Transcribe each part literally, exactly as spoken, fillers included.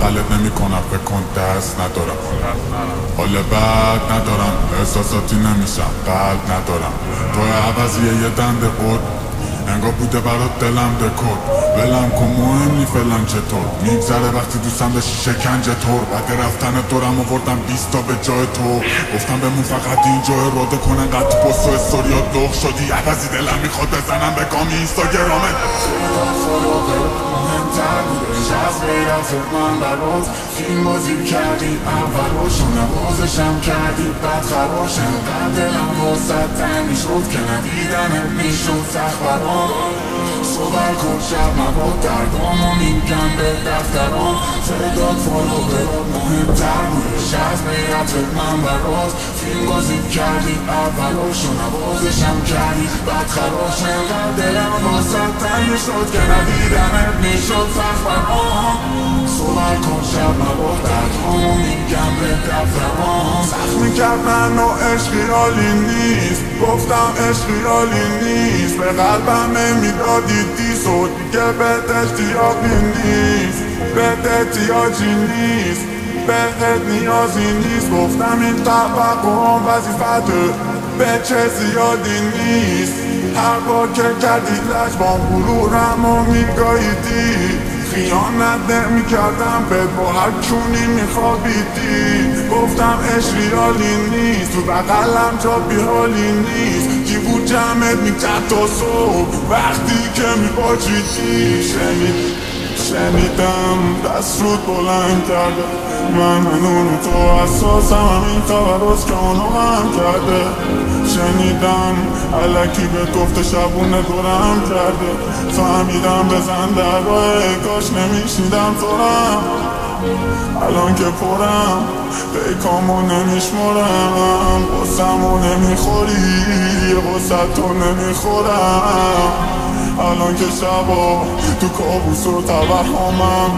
بغلت نمی کنم، فکر کن دست ندارم، حال بد ندارم، احساساتی نمیشم، قلب ندارم. تو عوضیه یه دنده بود انگار بوده برات دلم دکور. ولم کن مهم نی فلان چطور میگذره وقتی دوستم داشتی شکنجه طور. بعد رفتن دورم آوردم بیست تا به جای تو. گفتم بمون فقط اینجا اراده کنن قد پست و استوریا داغ شدی. عوضی دلم میخواد بزنم به گامی اینستاگرامه. مهمتر بودش از غیرت من برات. فیلم بازی کردی اولاشو نوازشم کردی بعد خراش. انقدر دلم واسد تنگی شد که ندیدنت میشد سخت برام. صبح کن شب مباد دردامو میگم به دفترام. تعداد فالوورات مهمتر بودش از غیرت من برات. فیلم بازی کردی اولاشو نوازشم کردی بعد خراش. انقدر دلم واسد تنگی شد که ندیدنت میشد سخت برام. صبح کن شب مباد دردامو میگم به دفترام. زخمی کرد من و عشقی حالی نیست. گفتم عشقی حالی نیست. به قلبم نمیدادی دیس و دیگه بهت اشتیاقی نیست. بهت احتیاجی نیست. بهت نیازی نیست. گفتم این توقعم وظیفته به چه زیادی نیست. هر بار که کردی لجبام غرورم و میگاهیدی. خیانت نمی کردم بهت با هر کونی میخوابیدی. گفتم عشقی حالی نیست. تو بقلم جا بیحالی نیست. کی بود جمعت میکرد تا صبح وقتی که میباجیدی. شنید شنیدم دست رود بلند کرده. من منون تو حساسم همین خبراز که اونو هم کرده. شنیدم علکی به گفته شبونه دورم کرده. فهمیدم بزن درباه کاش نمیشنیدم تورم. الان که پرم پیکامو نمیشمرم. غصمو نمیخوری غصت تو نمیخورم. الان که شبا تو کابوس و توهمم.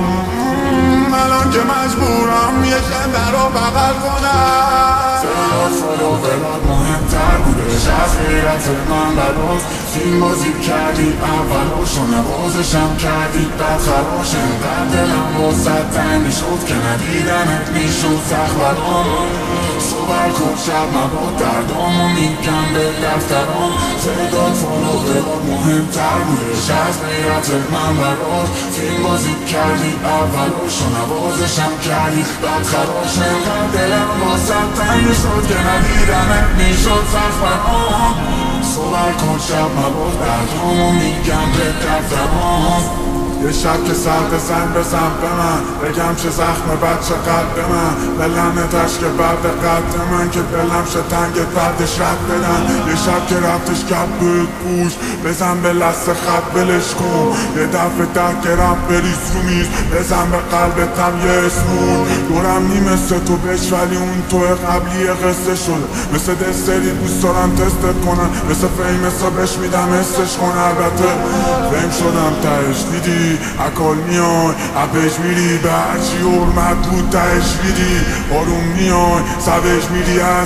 الان که مجبورم یه شنده رو بغل کنم. تعداد فالوورات مهمتر بودش از غیرت من برات. فیلم بازی کردی اولاشو نوازشم کردی بعد خراش. انقدر دلم واسد تنگی شد که ندیدنت میشد سخت برام. صبح کن شب مباد دردامو میگم به دفترام. تعداد فالوورات مهمتر بودش از غیرت من برات. فیلم بازی کردی اولاشو نوازشم کردی بعد خراش. انقدر دلم واسد تنگی شد که ندیدنت میشد سخت برام. صبح کن شب مباد دردامو میگم به دفترام. یه شب که سر بزن بزن به من. بگم چه زخم بد چه قد من. دلنتش که برد قد من. که دلم شه تنگت بردش رد بدن. یه شب که رفتش کرد بهت پوش. بزن به لست خط بلش کن. یه دفعه ده گرم بریز رو میز. بزن به قلبتم یه اسمون. دورم نی مثل تو بش ولی اون تو قبلی قصه شده. مثل دستری دوست دارم تستت کنن. مثل فیم حسا بش میدم حسش کن. البته فیم شدم تهش دیدی اکال میای عبش میری. به هرچی حرمت بود تهش میری. آروم میای سبش میری. از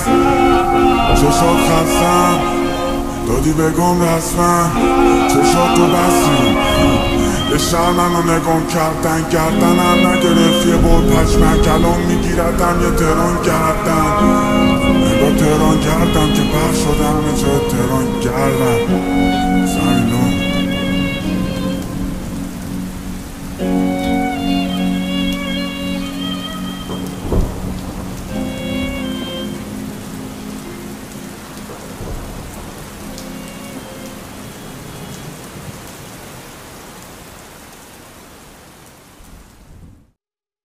چشات خستم دادی بگم رسمم. چشات تو بستیم یه شهر منو نگم کردن. گردنم نگرفت یه بار پشمک. الان میگیردم یه تهران کردن. نگاه تهران کردم که پخ شدم یه جای تهران.